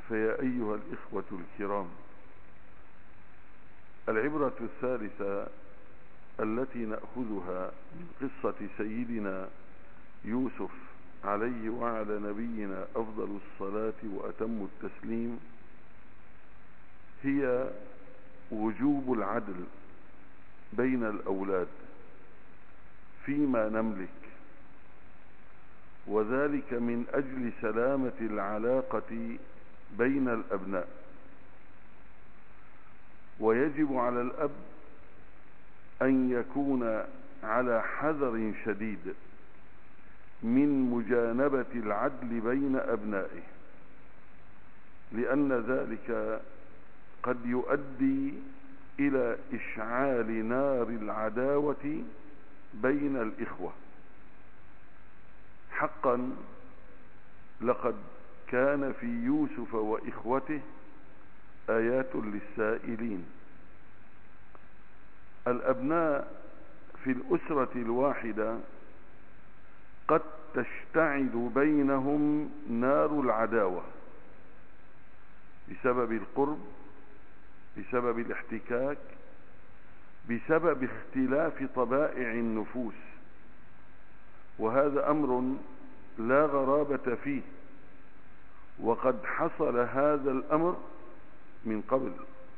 فيا أيها الإخوة الكرام، العبرة الثالثة التي نأخذها من قصة سيدنا يوسف عليه وعلى نبينا أفضل الصلاة وأتم التسليم هي وجوب العدل بين الأولاد فيما نملك، وذلك من أجل سلامة العلاقة بين الأبناء. ويجب على الأب أن يكون على حذر شديد من مجانبة العدل بين أبنائه، لأن ذلك قد يؤدي إلى إشعال نار العداوة بين الإخوة. حقا لقد كان في يوسف وإخوته آيات للسائلين. الأبناء في الأسرة الواحدة قد تشتعل بينهم نار العداوة بسبب القرب، بسبب الاحتكاك، بسبب اختلاف طبائع النفوس، وهذا أمر لا غرابة فيه، وقد حصل هذا الأمر من قبل.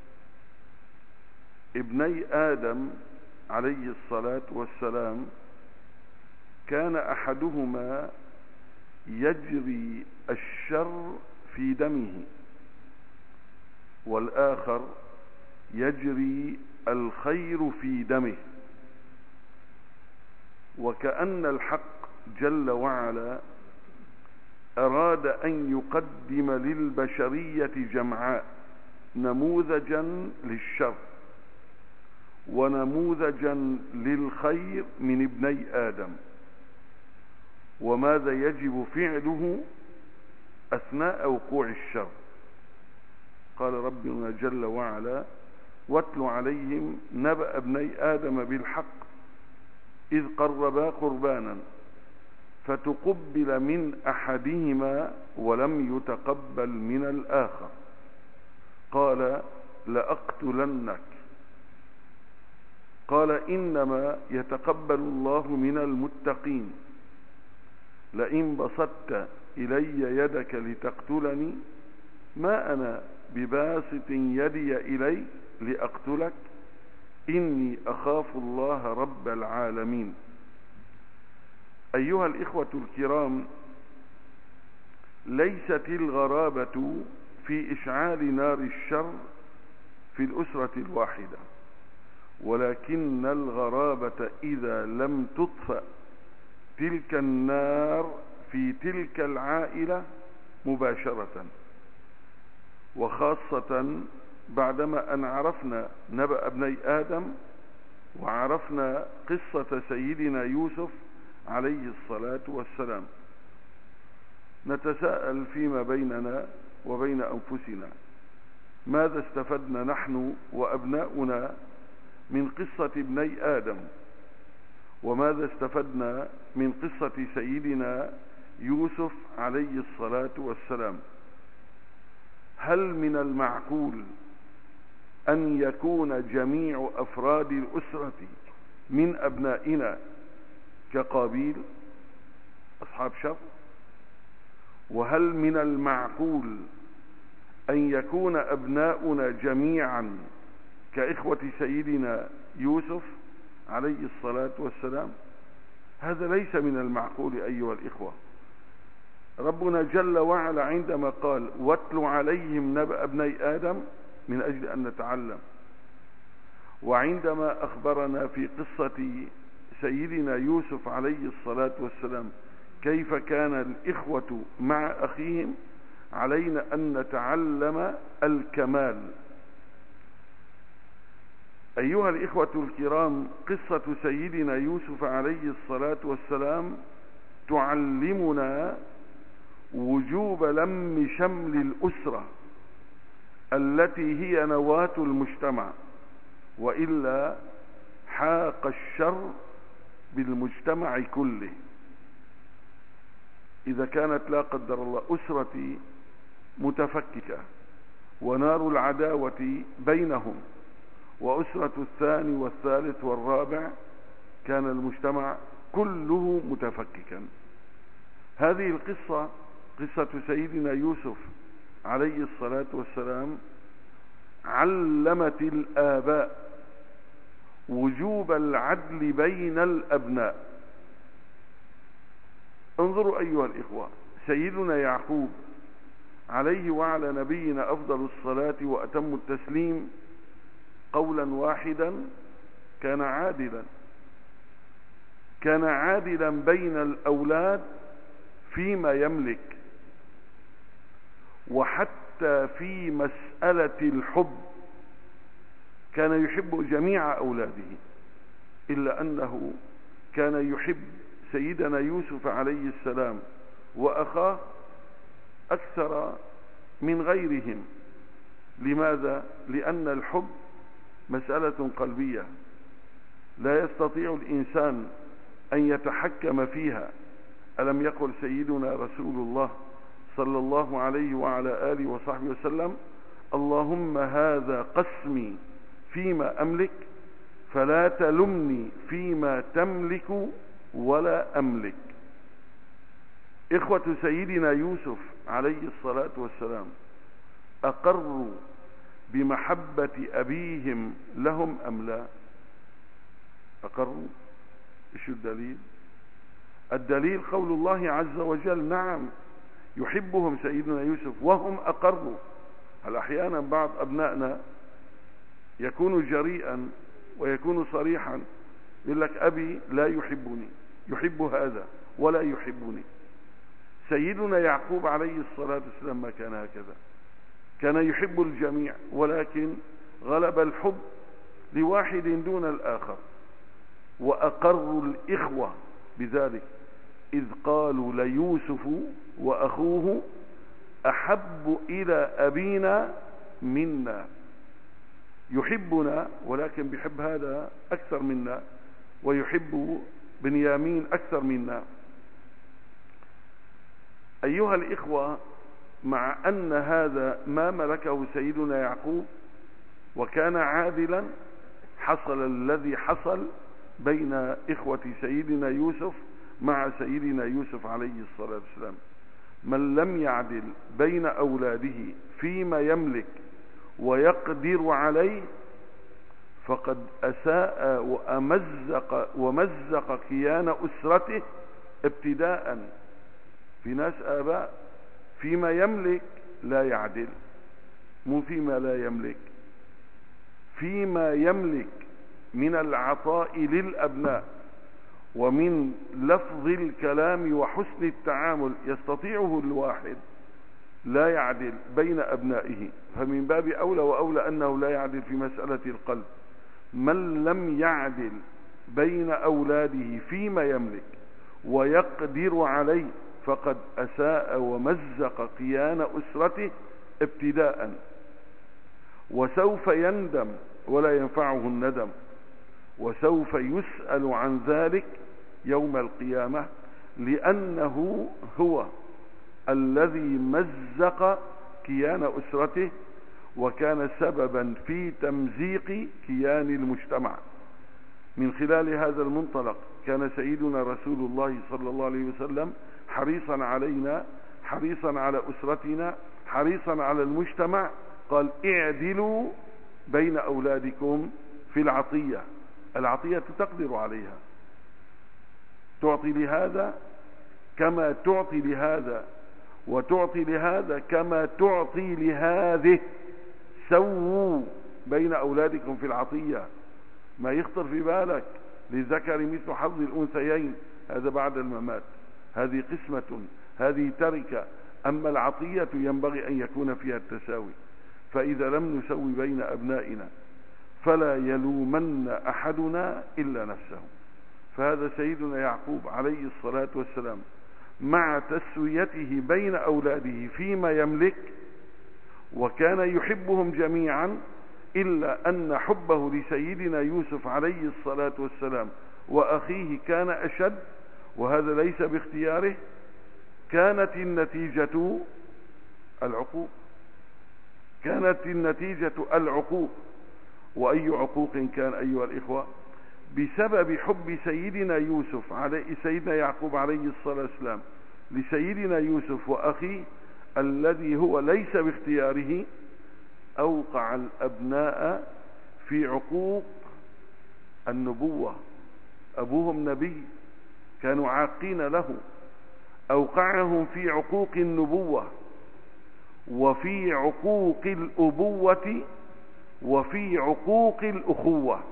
ابني آدم عليه الصلاة والسلام كان أحدهما يجري الشر في دمه، والآخر يجري الخير في دمه، وكأن الحق جل وعلا أراد أن يقدم للبشرية جمعاء نموذجا للشر ونموذجا للخير من ابني آدم، وماذا يجب فعله أثناء وقوع الشر. قال ربنا جل وعلا: واتل عليهم نبأ ابني آدم بالحق إذ قربا قربانا فتقبل من أحدهما ولم يتقبل من الآخر قال لأقتلنك. قال إنما يتقبل الله من المتقين، لئن بسطت إلي يدك لتقتلني ما أنا بباسط يدي إلي لأقتلك إني أخاف الله رب العالمين. أيها الإخوة الكرام، ليست الغرابة في إشعال نار الشر في الأسرة الواحدة، ولكن الغرابة إذا لم تطفأ تلك النار في تلك العائلة مباشرة، وخاصة بعدما أن عرفنا نبأ ابني آدم وعرفنا قصة سيدنا يوسف عليه الصلاة والسلام. نتساءل فيما بيننا وبين أنفسنا: ماذا استفدنا نحن وأبناؤنا من قصة ابني آدم؟ وماذا استفدنا من قصة سيدنا يوسف عليه الصلاة والسلام؟ هل من المعقول أن يكون جميع أفراد الأسرة من أبنائنا كقابيل أصحاب شر؟ وهل من المعقول أن يكون أبناؤنا جميعا كإخوة سيدنا يوسف عليه الصلاة والسلام؟ هذا ليس من المعقول أيها الإخوة. ربنا جل وعلا عندما قال واتل عليهم نبأ ابني آدم من أجل أن نتعلم، وعندما أخبرنا في قصة سيدنا يوسف عليه الصلاة والسلام كيف كان الإخوة مع أخيهم، علينا أن نتعلم الكمال. أيها الإخوة الكرام، قصة سيدنا يوسف عليه الصلاة والسلام تعلمنا وجوب لم شمل الأسرة التي هي نواة المجتمع، وإلا حاق الشر بالمجتمع كله. إذا كانت لا قدر الله أسرتي متفككة، ونار العداوة بينهم، وأسرة الثاني والثالث والرابع كان المجتمع كله متفككا. هذه القصة قصة سيدنا يوسف عليه الصلاة والسلام علمت الآباء وجوب العدل بين الأبناء. انظروا أيها الإخوة، سيدنا يعقوب عليه وعلى نبينا أفضل الصلاة وأتم التسليم قولا واحدا كان عادلا بين الأولاد فيما يملك، وحتى في مسألة الحب كان يحب جميع أولاده، إلا أنه كان يحب سيدنا يوسف عليه السلام وأخاه أكثر من غيرهم. لماذا؟ لأن الحب مسألة قلبية لا يستطيع الإنسان أن يتحكم فيها. ألم يقل سيدنا رسول الله صلى الله عليه وعلى آله وصحبه وسلم: اللهم هذا قسمي فيما أملك فلا تلمني فيما تملك ولا أملك. إخوة سيدنا يوسف عليه الصلاة والسلام أقروا بمحبة أبيهم لهم أم لا؟ أقروا. إيش الدليل؟ الدليل قول الله عز وجل: نعم يحبهم سيدنا يوسف وهم أقروا. هل أحيانا بعض أبنائنا يكون جريئا ويكون صريحا، يقول لك أبي لا يحبني، يحب هذا ولا يحبني. سيدنا يعقوب عليه الصلاة والسلام ما كان هكذا، كان يحب الجميع، ولكن غلب الحب لواحد دون الآخر. وأقروا الإخوة بذلك إذ قالوا ليوسف وأخوه أحب إلى أبينا منا. يحبنا ولكن بيحب هذا أكثر منا، ويحب بنيامين أكثر منا. أيها الإخوة، مع أن هذا ما ملكه سيدنا يعقوب وكان عادلا، حصل الذي حصل بين إخوة سيدنا يوسف مع سيدنا يوسف عليه الصلاة والسلام. من لم يعدل بين أولاده فيما يملك ويقدر عليه فقد أساء ومزق كيان أسرته ابتداء. في ناس آباء فيما يملك لا يعدل، مو فيما لا يملك، فيما يملك من العطاء للأبناء ومن لفظ الكلام وحسن التعامل يستطيعه الواحد، لا يعدل بين أبنائه. فمن باب أولى وأولى أنه لا يعدل في مسألة القلب. من لم يعدل بين أولاده فيما يملك ويقدر عليه فقد أساء ومزق كيان أسرته ابتداء، وسوف يندم ولا ينفعه الندم، وسوف يسأل عن ذلك يوم القيامة، لأنه هو الذي مزق كيان أسرته وكان سببا في تمزيق كيان المجتمع. من خلال هذا المنطلق كان سيدنا رسول الله صلى الله عليه وسلم حريصا علينا، حريصا على أسرتنا، حريصا على المجتمع. قال: اعدلوا بين أولادكم في العطية. العطية تقدر عليها، تعطي لهذا كما تعطي لهذا، وتعطي لهذا كما تعطي لهذه. سووا بين أولادكم في العطية. ما يخطر في بالك للذكر مثل حظ الأنثيين، هذا بعد الممات، هذه قسمة، هذه تركة. أما العطية ينبغي أن يكون فيها التساوي. فإذا لم نسوي بين أبنائنا فلا يلومن أحدنا إلا نفسه. فهذا سيدنا يعقوب عليه الصلاة والسلام مع تسويته بين أولاده فيما يملك، وكان يحبهم جميعا، إلا أن حبه لسيدنا يوسف عليه الصلاة والسلام وأخيه كان أشد، وهذا ليس باختياره. كانت النتيجة العقوق، كانت النتيجة العقوق. وأي عقوق كان أيها الإخوة؟ بسبب حب سيدنا يوسف سيدنا يعقوب عليه الصلاة والسلام لسيدنا يوسف وأخيه الذي هو ليس باختياره، أوقع الأبناء في عقوق النبوة. أبوهم نبي، كانوا عاقين له، أوقعهم في عقوق النبوة وفي عقوق الأبوة وفي عقوق الأخوة.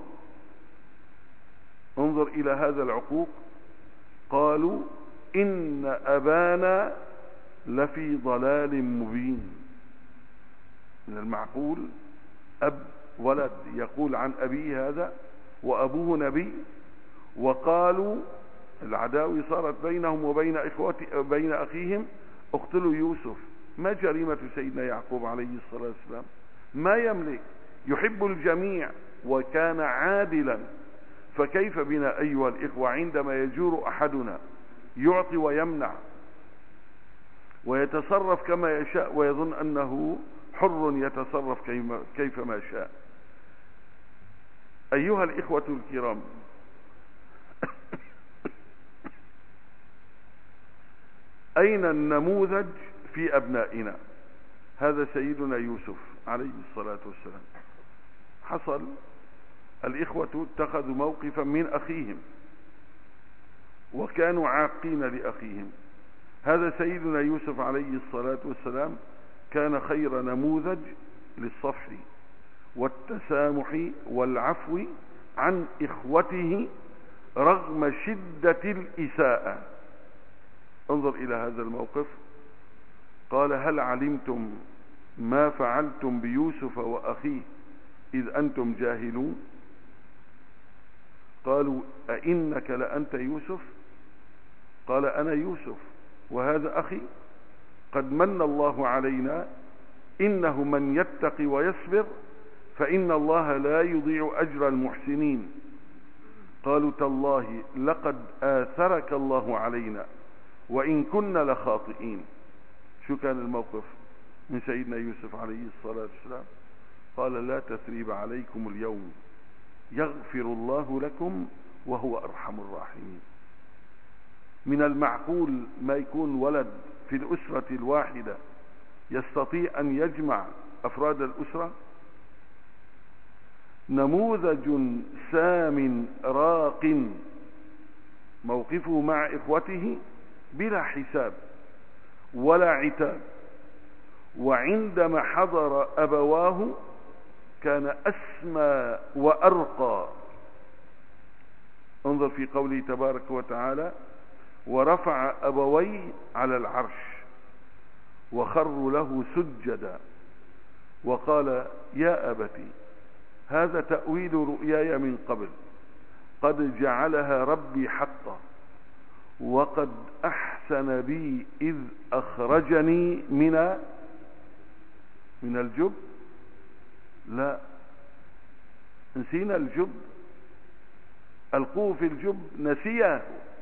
انظر إلى هذا العقوق. قالوا إن أبانا لفي ضلال مبين. من المعقول أب ولد يقول عن أبيه هذا وأبوه نبي؟ وقالوا العداوة صارت بينهم وبين بين أخيهم اقتلوا يوسف. ما جريمة سيدنا يعقوب عليه الصلاة والسلام؟ ما يملك، يحب الجميع وكان عادلا. فكيف بنا أيها الإخوة عندما يجور أحدنا يعطي ويمنع ويتصرف كما يشاء ويظن أنه حر يتصرف كيفما شاء؟ أيها الإخوة الكرام، أين النموذج في أبنائنا؟ هذا سيدنا يوسف عليه الصلاة والسلام. حصل الإخوة اتخذوا موقفا من أخيهم وكانوا عاقين لأخيهم. هذا سيدنا يوسف عليه الصلاة والسلام كان خير نموذج للصفح والتسامح والعفو عن إخوته رغم شدة الإساءة. انظر إلى هذا الموقف. قال هل علمتم ما فعلتم بيوسف وأخيه إذ أنتم جاهلون؟ قالوا أئنك لأنت يوسف؟ قال أنا يوسف وهذا أخي، قد من الله علينا، إنه من يتقي ويصبر فإن الله لا يضيع أجر المحسنين. قالوا تالله لقد آثرك الله علينا وإن كنا لخاطئين. شو كان الموقف من سيدنا يوسف عليه الصلاة والسلام؟ قال لا تثريب عليكم اليوم يغفر الله لكم وهو أرحم الراحمين. من المعقول ما يكون ولد في الأسرة الواحدة يستطيع أن يجمع أفراد الأسرة؟ نموذج سام راق موقفه مع إخوته بلا حساب ولا عتاب، وعندما حضر أبواه كان أسمى وأرقى. انظر في قوله تبارك وتعالى ورفع أبويه على العرش وخروا له سجدا وقال يا أبتي هذا تأويل رؤياي من قبل قد جعلها ربي حقا وقد أحسن بي إذ أخرجني من الجب. لا، نسينا الجب، ألقوه في الجب نسيه.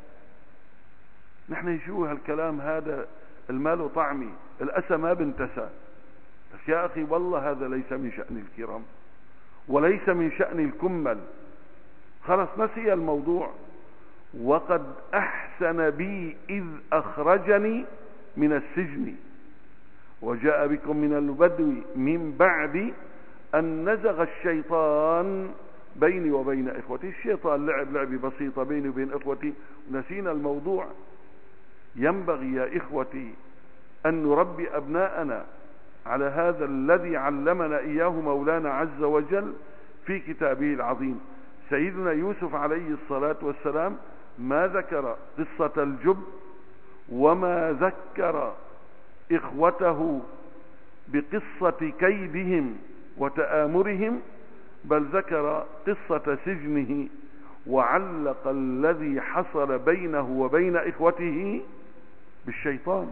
نحن نشوه هالكلام هذا المال طعمي، الأسى ما بنتسى. بس يا أخي والله هذا ليس من شأن الكرام وليس من شأن الكمل، خلص نسي الموضوع. وقد أحسن بي إذ أخرجني من السجن وجاء بكم من البدو من بعد أن نزغ الشيطان بيني وبين إخوتي. الشيطان لعب لعبة بسيطة بيني وبين إخوتي ونسينا الموضوع. ينبغي يا إخوتي أن نربي أبناءنا على هذا الذي علمنا إياه مولانا عز وجل في كتابه العظيم. سيدنا يوسف عليه الصلاة والسلام ما ذكر قصة الجب وما ذكر إخوته بقصة كيدهم وتآمرهم، بل ذكر قصة سجنه وعلق الذي حصل بينه وبين إخوته بالشيطان.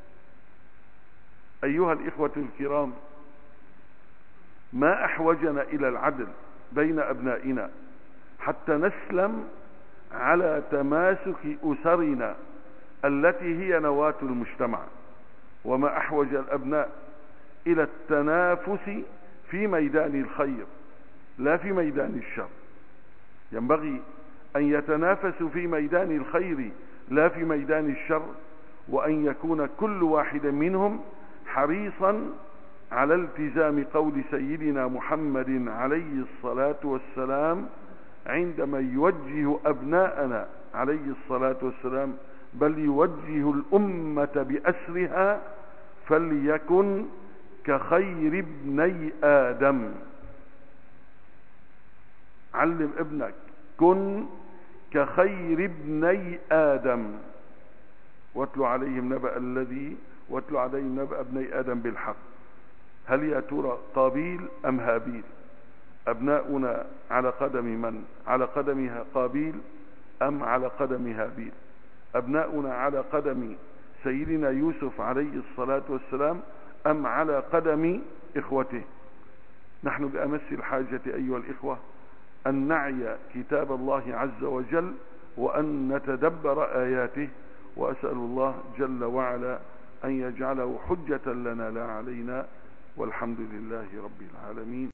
أيها الإخوة الكرام، ما أحوجنا إلى العدل بين أبنائنا حتى نسلم على تماسك أسرنا التي هي نواة المجتمع. وما أحوج الأبناء إلى التنافس في ميدان الخير لا في ميدان الشر. ينبغي أن يتنافسوا في ميدان الخير لا في ميدان الشر، وأن يكون كل واحد منهم حريصا على التزام قول سيدنا محمد عليه الصلاة والسلام عندما يوجه أبناءنا عليه الصلاة والسلام، بل يوجه الأمة بأسرها: فليكن كخير ابني آدم. علم ابنك كن كخير ابني آدم. واتل عليهم نبأ ابني آدم بالحق. هل يا ترى قابيل أم هابيل؟ أبناؤنا على قدم من؟ على قدم قابيل أم على قدم هابيل؟ أبناؤنا على قدم سيدنا يوسف عليه الصلاة والسلام أم على قدم إخوته؟ نحن بأمس الحاجة أيها الإخوة أن نعي كتاب الله عز وجل وأن نتدبر آياته، وأسأل الله جل وعلا أن يجعله حجة لنا لا علينا، والحمد لله رب العالمين.